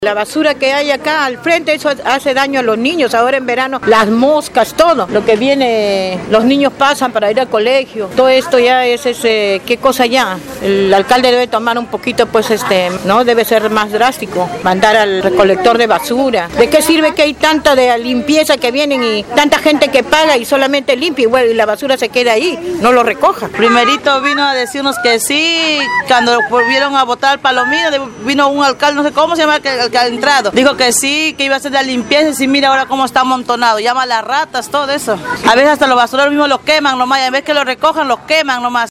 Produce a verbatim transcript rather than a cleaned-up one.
La basura que hay acá al frente, eso hace daño a los niños. Ahora en verano, las moscas, todo lo que viene, los niños pasan para ir al colegio. Todo esto ya es ese, ¿qué cosa ya? El alcalde debe tomar un poquito, pues este, ¿no? Debe ser más drástico, mandar al recolector de basura. ¿De qué sirve que hay tanta de limpieza que vienen y tanta gente que paga y solamente limpia y, bueno, y la basura se queda ahí, no lo recoja? Primerito vino a decirnos que sí, cuando volvieron a votar al Palomino, vino un alcalde, no sé cómo se llama, que que ha entrado. Dijo que sí, que iba a hacer la limpieza y sí, mira ahora cómo está amontonado. Llama a las ratas, todo eso. A veces hasta los basureros mismos lo queman nomás, y en vez que lo recojan, lo queman nomás.